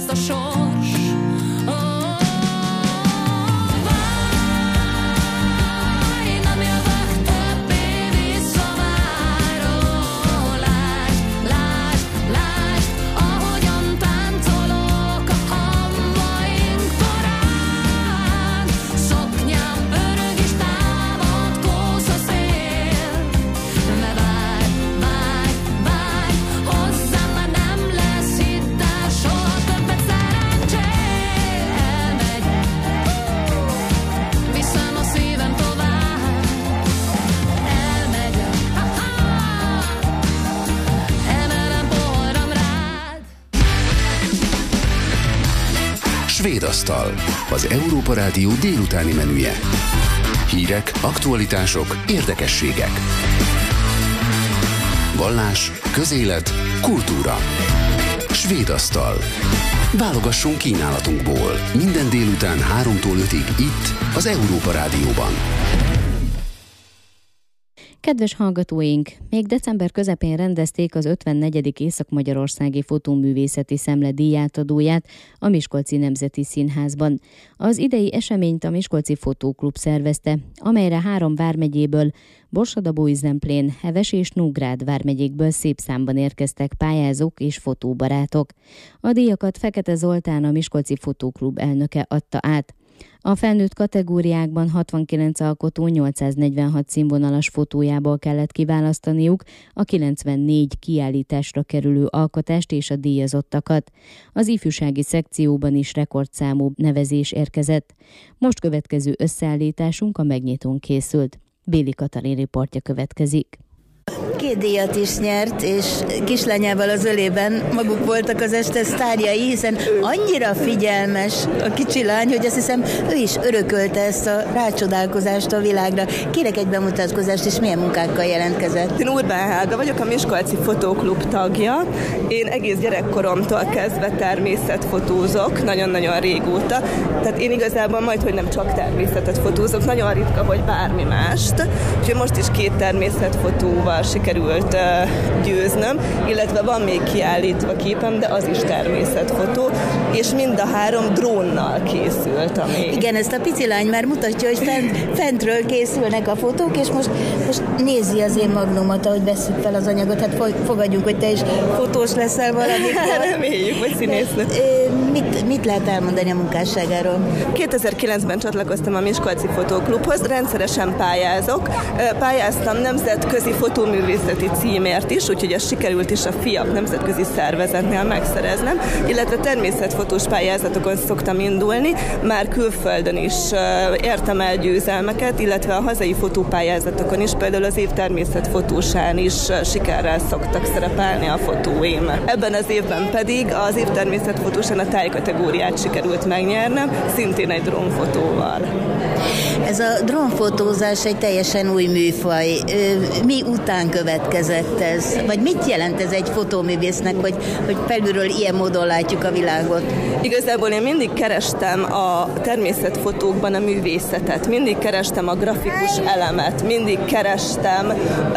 lesz a sors. Svédasztal, az Európa Rádió délutáni menüje. Hírek, aktualitások, érdekességek. Vallás, közélet, kultúra. Svédasztal. Válogassunk kínálatunkból. Minden délután 3-tól 5-ig itt, az Európa Rádióban. Kedves hallgatóink, még december közepén rendezték az 54. Észak-Magyarországi Fotóművészeti Szemle díjátadóját a Miskolci Nemzeti Színházban. Az idei eseményt a Miskolci Fotóklub szervezte, amelyre 3 vármegyéből, Borsod-Abaúj-Zemplén, Heves és Nógrád vármegyékből szép számban érkeztek pályázók és fotóbarátok. A díjakat Fekete Zoltán, a Miskolci Fotóklub elnöke adta át. A felnőtt kategóriákban 69 alkotó 846 színvonalas fotójából kellett kiválasztaniuk a 94 kiállításra kerülő alkotást és a díjazottakat. Az ifjúsági szekcióban is rekordszámú nevezés érkezett. Most következő összeállításunk a megnyitón készült. Béli Katalin riportja következik. 2 díjat is nyert, és kislányával az ölében maguk voltak az este sztárjai, hiszen annyira figyelmes a kicsi lány, hogy azt hiszem, ő is örökölte ezt a rácsodálkozást a világra. Kérek egy bemutatkozást, és milyen munkákkal jelentkezett? Én Urbán Helga vagyok, a Miskolci Fotóklub tagja. Én egész gyerekkoromtól kezdve természetfotózok, nagyon-nagyon régóta. Tehát én igazából majdhogy nem csak természetet fotózok, nagyon ritka, hogy bármi mást. Úgyhogy most is 2 természetfotóval sikerült győznöm, illetve van még kiállítva képem, de az is természetfotó, és mind a 3 drónnal készült. Ami... Igen, ezt a pici lány már mutatja, hogy fentről készülnek a fotók, és most nézi az én magnomat, ahogy vesszük fel az anyagot. Hát fogadjunk, hogy te is fotós leszel valamikor. Reméljük, hogy színésznő. Mit lehet elmondani a munkásságáról? 2009-ben csatlakoztam a Miskolci Fotóklubhoz, rendszeresen pályázok. Pályáztam nemzetközi fotóművészeti címért is, úgyhogy ez sikerült is a FIAP nemzetközi szervezetnél megszereznem, illetve természetfotós pályázatokon szoktam indulni, már külföldön is értem el győzelmeket, illetve a hazai fotópályázatokon is, például az év természetfotósán is sikerrel szoktak szerepelni a fotóim. Ebben az évben pedig az év természetfotósán a tájkategóriát sikerült megnyernem, szintén egy drónfotóval. Ez a drónfotózás egy teljesen új műfaj. Mi után következett ez? Vagy mit jelent ez egy fotóművésznek, hogy felülről ilyen módon látjuk a világot? Igazából én mindig kerestem a természetfotókban a művészetet, mindig kerestem a grafikus elemet, mindig kerestem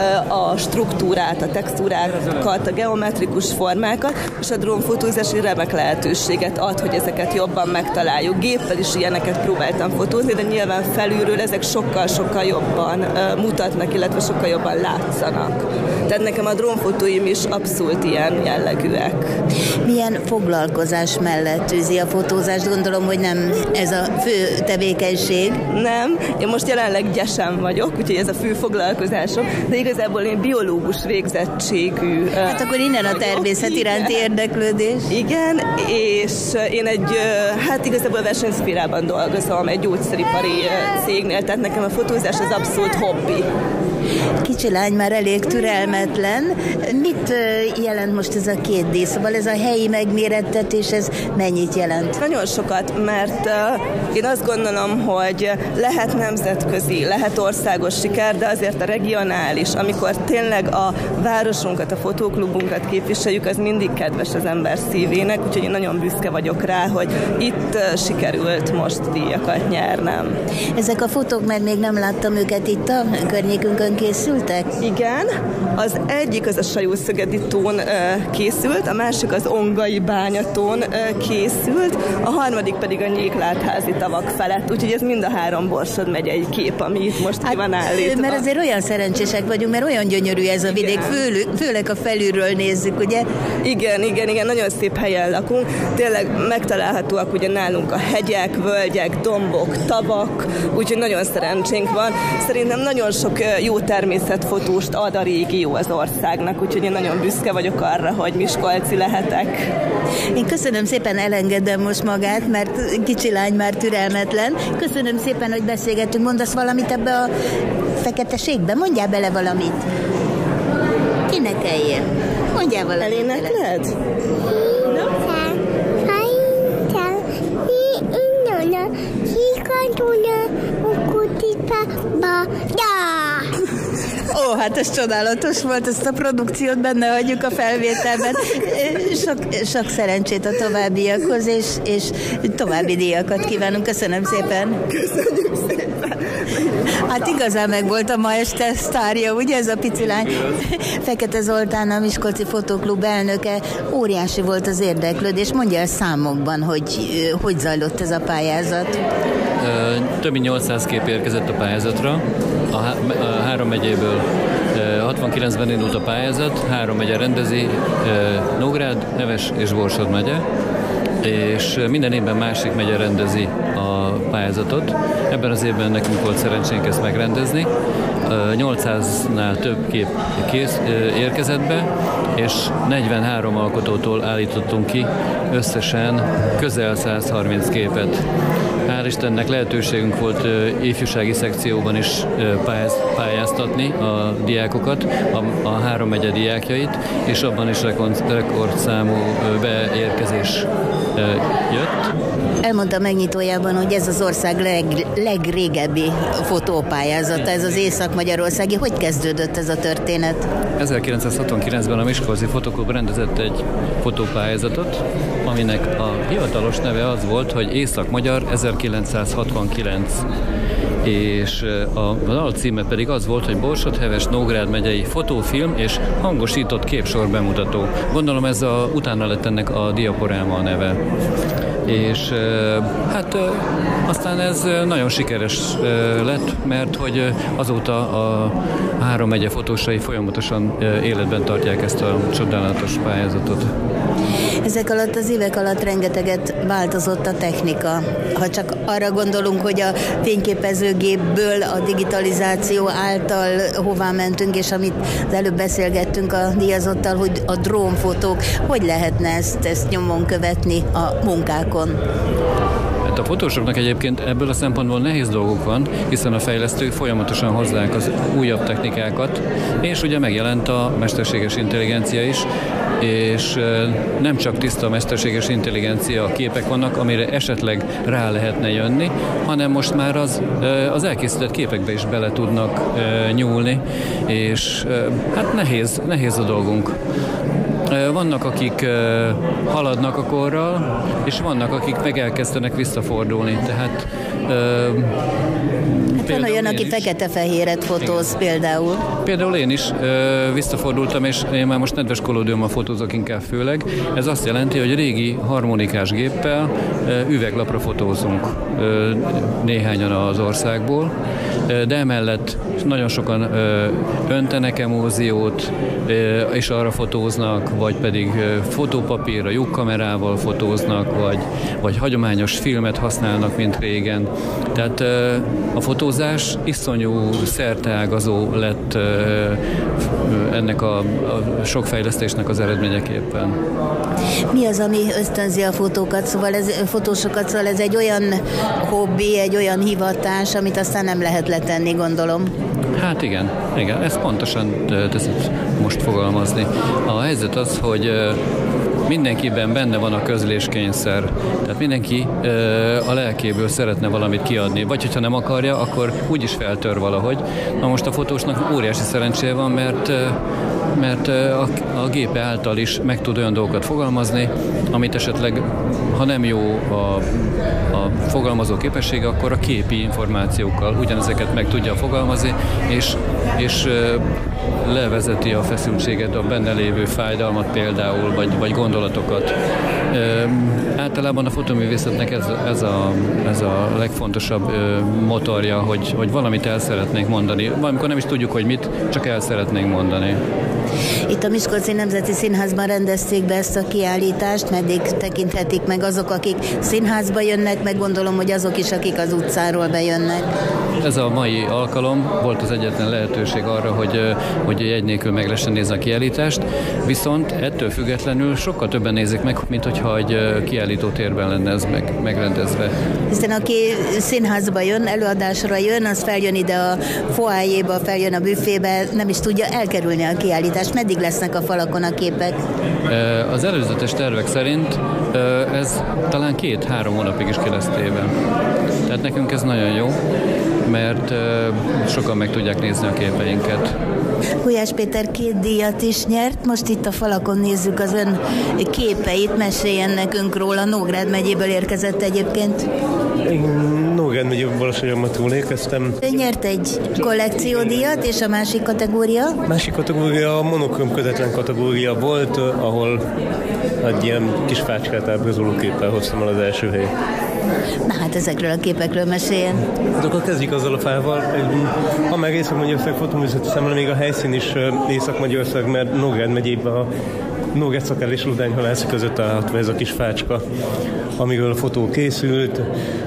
a struktúrát, a textúrákat, a geometrikus formákat, és a drónfotózás egy remek lehetőséget ad, hogy ezeket jobban megtaláljuk. Géppel is ilyeneket próbáltam fotózni, de nyilván felülről ezek sokkal-sokkal jobban mutatnak, illetve sokkal jobban látszanak. Tehát nekem a drónfotóim is abszolút ilyen jellegűek. Milyen foglalkozás mellett űzi a fotózást? Gondolom, hogy nem ez a fő tevékenység. Nem, én most jelenleg gyesen vagyok, úgyhogy ez a fő foglalkozásom, de igazából én biológus végzettségű. Hát akkor innen a természet iránti érdeklődés. Igen, és én hát igazából versenyszférában dolgozom, egy gyógyszeripari cégnél, tehát nekem a fotózás az abszolút hobbi. Kicsi lány már elég türelmetlen. Mit jelent most ez a 2 díj? Szóval ez a helyi megmérettetés, ez mennyit jelent? Nagyon sokat, mert én azt gondolom, hogy lehet nemzetközi, lehet országos siker, de azért a regionális, amikor tényleg a városunkat, a fotóklubunkat képviseljük, az mindig kedves az ember szívének, úgyhogy én nagyon büszke vagyok rá, hogy itt sikerült most díjakat nyernem. Ezek a fotók, mert még nem láttam őket, itt a környékünkön készültek? Igen, az egyik az a Sajószögedi tón készült, a másik az Ongai bányatón készült, a harmadik pedig a Nyéklátházi tavak felett, úgyhogy ez mind a 3 Borsod megyei kép, ami itt most ki van állítva. Mert azért olyan szerencsések vagyunk, mert olyan gyönyörű ez a vidék, főleg a felülről nézzük, ugye? Igen, nagyon szép helyen lakunk, tényleg megtalálhatóak ugye nálunk a hegyek, völgyek, dombok, tavak, úgyhogy nagyon szerencsénk van. Szerintem nagyon sok jó természetfotóst ad a régió az országnak, úgyhogy én nagyon büszke vagyok arra, hogy miskolci lehetek. Én köszönöm szépen, elengedem most magát, mert kicsi lány már türelmetlen. Köszönöm szépen, hogy beszélgettünk. Mondasz valamit ebbe a feketeségbe? Mondjál bele valamit. Énekeljél. Mondjál valamit. Elénekled? Ó, hát ez csodálatos volt, ezt a produkciót benne hagyjuk a felvételben. Sok szerencsét a továbbiakhoz, és további díjakat kívánunk. Köszönöm szépen. Köszönjük szépen. Hát igazán meg volt a ma este sztárja, ugye ez a pici lány? Fekete Zoltán, a Miskolci Fotóklub elnöke. Óriási volt az érdeklődés. Mondja el számokban, hogy zajlott ez a pályázat. Több mint 800 kép érkezett a pályázatra. A 3 megyéből 69-ben indult a pályázat, 3 megye rendezi, Nógrád, Neves és Borsod megye, és minden évben másik megye rendezi a pályázatot. Ebben az évben nekünk volt szerencsénk ezt megrendezni. 800-nál több kép érkezett be, és 43 alkotótól állítottunk ki összesen közel 130 képet. Hál' Istennek lehetőségünk volt ifjúsági szekcióban is pályáztatni a diákokat, a 3 megye diákjait, és abban is rekordszámú beérkezés jött. Elmondta megnyitójában, hogy ez az ország legrégebbi fotópályázata, ez az Észak-Magyarországi. Hogy kezdődött ez a történet? 1969-ben a Miskolci Fotóklub rendezett egy fotópályázatot, aminek a hivatalos neve az volt, hogy Észak-Magyar 1969. És az alcíme pedig az volt, hogy Borsod-Heves Nógrád megyei fotófilm és hangosított képsor bemutató. Gondolom ez utána lett ennek a diaporáma a neve. És hát aztán ez nagyon sikeres lett, mert hogy azóta a 3 megye fotósai folyamatosan életben tartják ezt a csodálatos pályázatot. Ezek alatt az évek alatt rengeteget változott a technika. Ha csak arra gondolunk, hogy a fényképezőgépből a digitalizáció által hová mentünk, és amit az előbb beszélgettünk a díjazottal, hogy a drónfotók, hogy lehetne ezt nyomon követni a munkákon? Hát a fotósoknak egyébként ebből a szempontból nehéz dolguk van, hiszen a fejlesztők folyamatosan hozzák az újabb technikákat, és ugye megjelent a mesterséges intelligencia is, és nem csak tiszta mesterséges intelligencia képek vannak, amire esetleg rá lehetne jönni, hanem most már az elkészített képekbe is bele tudnak nyúlni, és hát nehéz a dolgunk. Vannak, akik haladnak a korral, és vannak, akik meg elkezdenek visszafordulni. Tehát van olyan, aki fekete-fehéret fotóz például. Például én is visszafordultam, és én már most nedves kollódiummal fotózok inkább főleg. Ez azt jelenti, hogy régi harmonikás géppel üveglapra fotózunk néhányan az országból, de emellett nagyon sokan öntenek emóziót, és arra fotóznak, vagy pedig fotópapírra, lyukkamerával fotóznak, vagy hagyományos filmet használnak, mint régen. Tehát a fotózás iszonyú szerteágazó lett ennek a sok fejlesztésnek az eredményeképpen. Mi az, ami ösztönzi a fotósokat, szóval ez egy olyan hobbi, egy olyan hivatás, amit aztán nem lehet letenni, gondolom. Hát igen, ezt pontosan teszed most fogalmazni. A helyzet az, hogy mindenkiben benne van a közléskényszer. Tehát mindenki a lelkéből szeretne valamit kiadni. Vagy hogyha nem akarja, akkor úgyis feltör valahogy. Na most a fotósnak óriási szerencséje van, mert mert a gépe által is meg tud olyan dolgokat fogalmazni, amit esetleg, ha nem jó a fogalmazó képessége, akkor a képi információkkal ugyanezeket meg tudja fogalmazni, és levezeti a feszültséget, a benne lévő fájdalmat például, vagy gondolatokat. Általában a fotoművészetnek ez a legfontosabb motorja, hogy valamit el szeretnénk mondani. Valamikor nem is tudjuk, hogy mit, csak el szeretnénk mondani. Itt a Miskolci Nemzeti Színházban rendezték be ezt a kiállítást, meddig tekinthetik meg azok, akik színházba jönnek, meg gondolom, hogy azok is, akik az utcáról bejönnek. Ez a mai alkalom volt az egyetlen lehetőség arra, hogy jegy nélkül meg lehessen nézni a kiállítást, viszont ettől függetlenül sokkal többen nézik meg, mint hogyha egy kiállítótérben lenne ez megrendezve. Hiszen aki színházba jön, előadásra jön, az feljön ide a foájéba, feljön a büfébe, nem is tudja elkerülni a kiállítást. Meddig lesznek a falakon a képek? Az előzetes tervek szerint ez talán 2-3 hónapig is ki lesz téve. Tehát nekünk ez nagyon jó, mert sokan meg tudják nézni a képeinket. Gulyás Péter 2 díjat is nyert, most itt a falakon nézzük az ön képeit, meséljen nekünk róla. Nógrád megyéből érkezett egyébként. Nógrád megyéből Balassagyarmatról érkeztem. Ön nyert egy kollekciódíjat, és a másik kategória? A másik kategória a monokrom kötetlen kategória volt, ahol egy ilyen kis fácskát ábrázoló képpel hoztam el az első helyet. Na hát ezekről a képekről meséljen. Akkor kezdjük azzal a fával. Ha már Észak-Magyarország fotoművészeti számomra még a helyszín is Észak-Magyarország, mert Nógrád megyében a Nógrád-Szakál és Ludányhalászi között állhatva ez a kis fácska, amiről a fotó készült.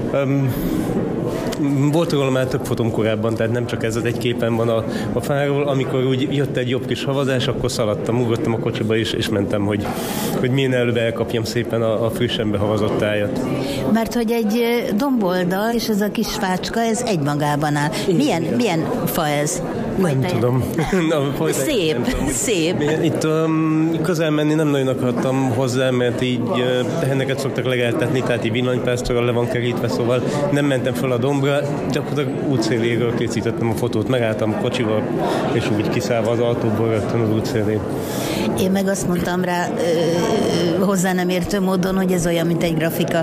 Volt róla már több fotóm korábban, tehát nem csak ez az egy képen van a fáról. Amikor úgy jött egy jobb kis havazás, akkor szaladtam, ugrottam a kocsiba is, és mentem, hogy milyen előbb elkapjam szépen a frissen behavazott tájat. Mert hogy egy domboldal, és ez a kis fácska, ez egymagában áll. Milyen fa ez? Nem tudom. Szép. Itt közel menni nem nagyon akartam hozzá, mert így tehenneket szoktak legeltetni, tehát így villanypásztorral le van kerítve, szóval nem mentem fel a dombra, gyakorlatilag útszéléről készítettem a fotót, megálltam a kocsival, és úgy kiszállva az autóból rögtön az útszélén. Én meg azt mondtam rá hozzá nem értő módon, hogy ez olyan, mint egy grafika.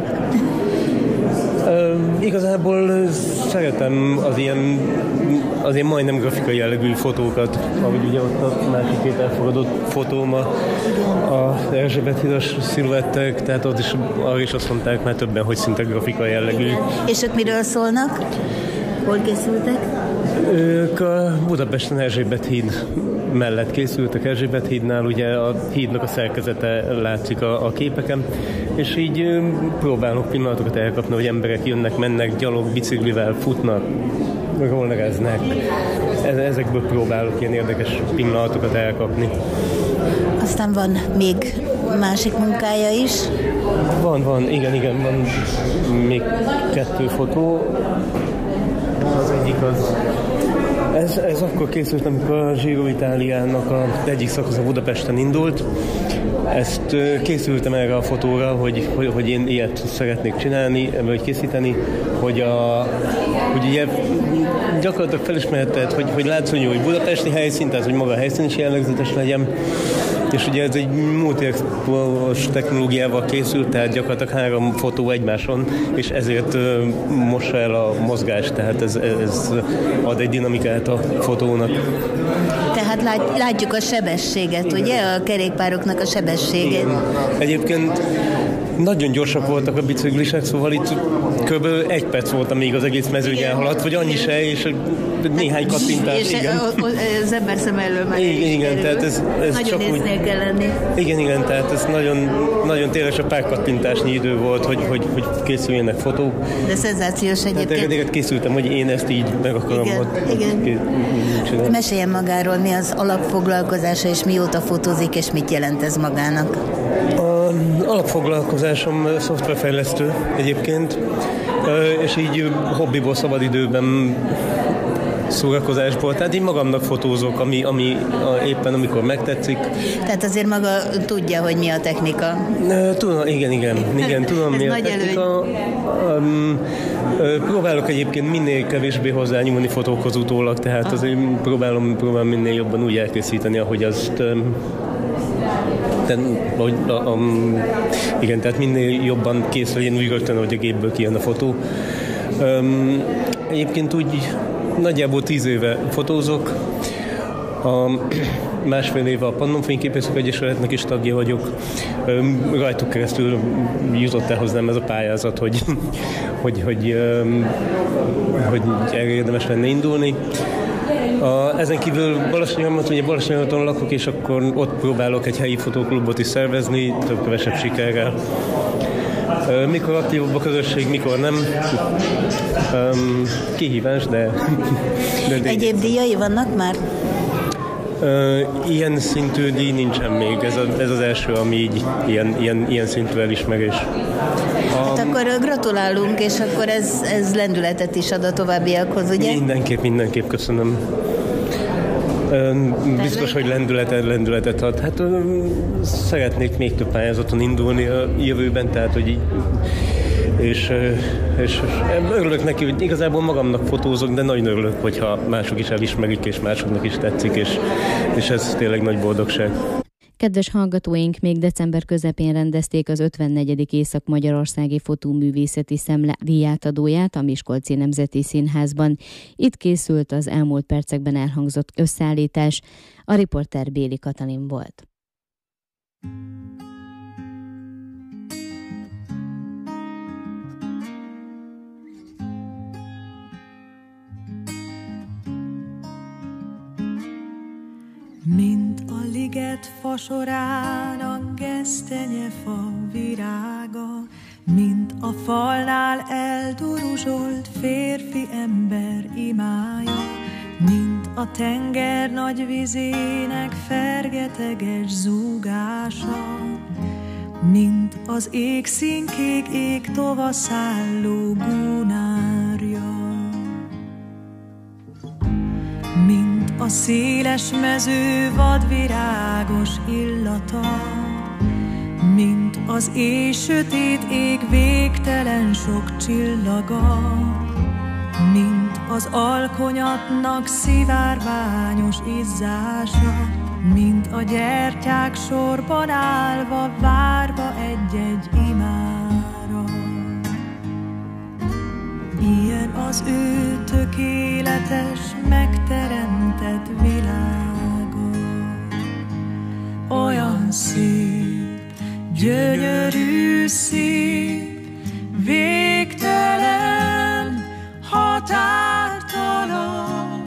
Igazából szeretem az ilyen majdnem grafikai jellegű fotókat, ahogy ugye ott a másik két elfogadott fotóm az Erzsébet hidas sziluettek, tehát ott is arra is azt mondták már többen, hogy szinte grafikai jellegű. És ők miről szólnak? Hol készültek? Ők a Budapesten Erzsébet híd mellett készültek. Erzsébet hídnál ugye a hídnak a szerkezete látszik a képeken, és így próbálok pillanatokat elkapni, hogy emberek jönnek, mennek, gyalog, biciklivel, futnak, rollereznek. Ezekből próbálok ilyen érdekes pillanatokat elkapni. Aztán van még másik munkája is? Van, igen, van még 2 fotó. Az egyik az... Ez akkor készült, amikor a Giro Italiának az egyik szakasza Budapesten indult. Ezt készültem erre a fotóra, hogy én ilyet szeretnék csinálni, vagy készíteni, hogy ugye gyakorlatilag felismerheted, hogy látszódjon, hogy budapesti helyszín, tehát hogy maga a helyszín is jellegzetes legyen. És ugye ez egy multi-expos technológiával készült, tehát gyakorlatilag 3 fotó egymáson, és ezért mossa el a mozgást, tehát ez ad egy dinamikát a fotónak. Tehát látjuk a sebességet, ugye? A kerékpároknak a sebességét. Egyébként nagyon gyorsak voltak a biciklisek, szóval itt kb. 1 perc volt, amíg az egész mezőny elhaladt, vagy annyi se, és néhány kattintás. És igen. Az ember szem elől már igen, tehát ez nagyon csak észnél kell lenni. Igen, tehát ez nagyon tényleg a pár kattintásnyi idő volt, hogy készüljenek fotók. De szenzációs egyébként. Tehát készültem, hogy én ezt így meg akarom csinálni. Meséljen magáról, mi az alapfoglalkozása, és mióta fotózik, és mit jelent ez magának? Alapfoglalkozásom szoftverfejlesztő egyébként, és így hobbiból szabadidőben szórakozásból. Tehát én magamnak fotózok, ami éppen amikor megtetszik. Tehát azért maga tudja, hogy mi a technika. Tudom, igen, tudom mi a technika. Próbálok egyébként minél kevésbé hozzányúlni fotókhoz utólag, tehát azért próbálom minél jobban úgy elkészíteni, ahogy azt igen, tehát minél jobban kész legyen úgy rögtön, hogy a gépből kijön a fotó. Egyébként úgy nagyjából 10 éve fotózok. Másfél éve a Pannon Fényképészek Egyesületnek is tagja vagyok. Rajtuk keresztül jutott el hozzám ez a pályázat, hogy erre érdemes lenne indulni. Ezen kívül Balassanyamaton lakok, és akkor ott próbálok egy helyi fotóklubot is szervezni, több-kevesebb sikerrel. Mikor aktívabb a közösség, mikor nem. Kihívás, de Egyéb díjai vannak már? Ilyen szintű díj nincsen még. Ez az első, ami így ilyen szintű elismerés. Hát akkor gratulálunk, és akkor ez lendületet is ad a továbbiakhoz, ugye? Mindenképp köszönöm. Biztos, hogy lendületet ad. Hát szeretnék még több pályázaton indulni a jövőben, tehát hogy így, és örülök neki, hogy igazából magamnak fotózok, de nagyon örülök, hogyha mások is elismerik, és másoknak is tetszik, és ez tényleg nagy boldogság. Kedves hallgatóink, még december közepén rendezték az 54. Észak-Magyarországi Fotóművészeti Szemle díjátadóját a Miskolci Nemzeti Színházban. Itt készült az elmúlt percekben elhangzott összeállítás. A riporter Béli Katalin volt. Mint a liget fasorán a gesztenyefa virága, mint a falnál elduruzsolt férfi ember imája, mint a tenger nagy vizének fergeteges zúgása, mint az égszínkék ég tovaszálló gúnárja. Mint a széles mező vadvirágos illata, mint az éj sötét ég végtelen sok csillaga, mint az alkonyatnak szivárványos izzása, mint a gyertyák sorban állva várva egy-egy imára. Ilyen az ő tökéletes, megteremtett világa. Olyan szép, gyönyörű szép, végtelen, határtalan,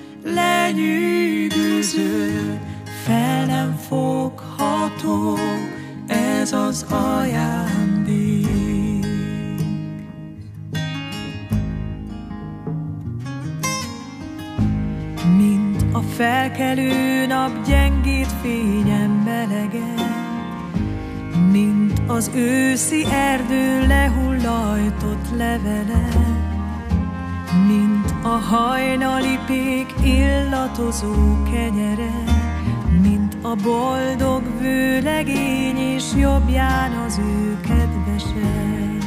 lenyűgöző, fel nem fogható, ez az ajándék. Mint a felkelő nap gyengít fényen melegen, mint az őszi erdő lehullajtott levele, mint a hajnali pék illatozó kenyere, mint a boldog vőlegény és jobbján az ő kedvese.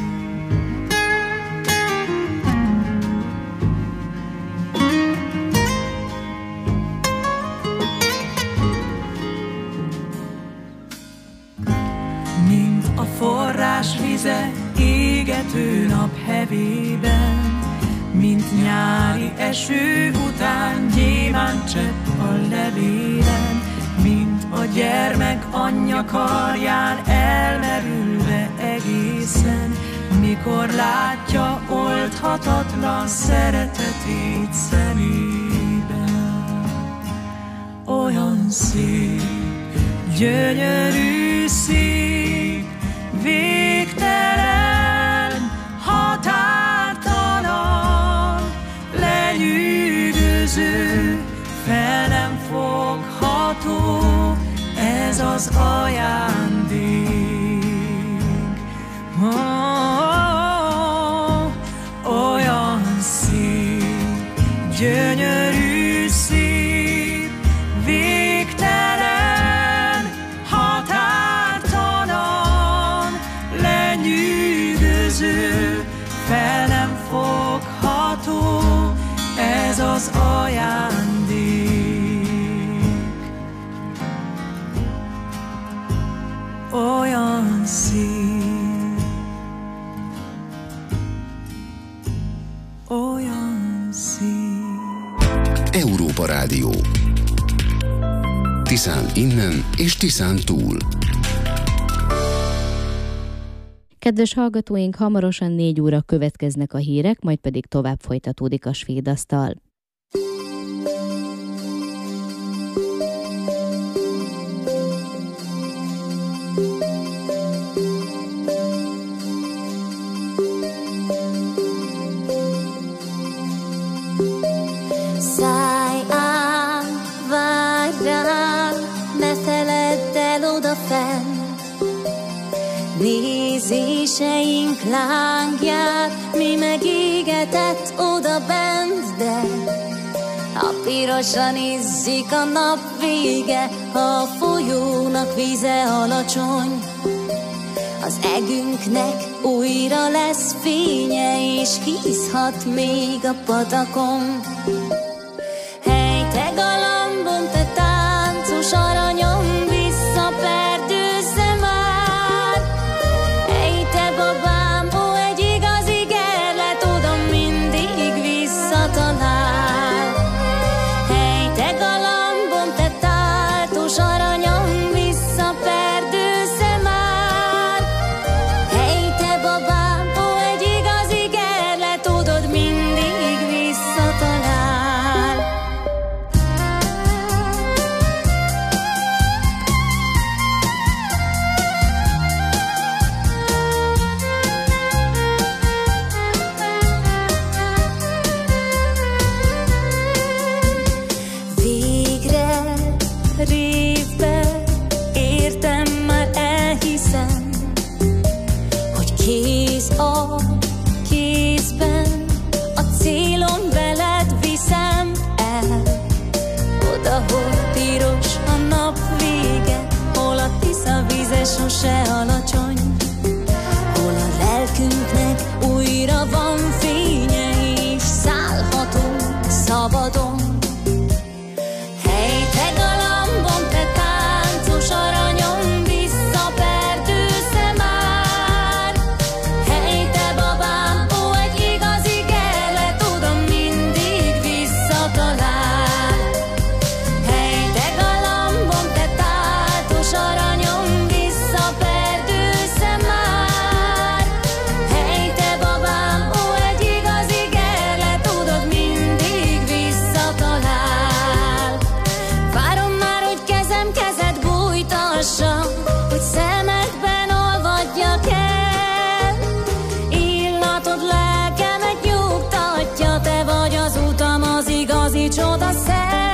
Mint a forrás vize égető nap hevében, mint nyári eső után gyémántcsepp a levélen, mint a gyermek anyja karján elmerülve egészen, mikor látja oldhatatlan szeretetét szemében. Olyan szép, gyönyörű szép, végtelen, határtalan, lenyűgöző, fel nem fogható, ez az ajándék. Olyan szép, gyönyörű szív, végtelen, határtalan, lenyűgöző, fel nem fogható, ez az ajándék. Olyan szép, olyan szép. Európa Rádió. Tiszán innen és Tiszán túl. Kedves hallgatóink, hamarosan 4 óra következnek a hírek, majd pedig tovább folytatódik a Svédasztal. Szállj ám, várj rám, ne feledd el odafenn, nézéseink lángját, mi megégetett odabent, de a pirosan izzik a nap vége, ha a folyónak víze alacsony. Az egünknek újra lesz fénye, és hízhat még a patakon. Hey, te galambom, te táncos aranyom, visszaperdőzze már. Hey, te babám, ó, egy igazi gerlet, oda mindig visszatalál. Hey, te galambom, te táncos aranyom, visszaperdőzze már. Hey, te babám, ó, egy igazi gerlet, odad mindig visszatalál. Végre révbe értem, már elhiszem, hogy kéz a kézben a célom veled viszem el. Oda, hol piros a nap vége, hol a Tisza víze sose alacsony, hol a lelkünknek újra van fénye, és szállhatunk szabadon. Hey, te galambom, te táncos aranyom, visszaperdőzze már. Hey, te babám, ó, egy igazi gerlet, oda mindig visszatalál. Hey, te galambom, te táncos aranyom, visszaperdőzze már. Hey, te babám, ó, egy igazi gerlet, oda mindig visszatalál. Várom már, hogy kezem kezed bújtassa, hogy szemedben olvadjak el. Illatod lelkemet nyugtatja, te vagy az utam, az igazi csodaszer.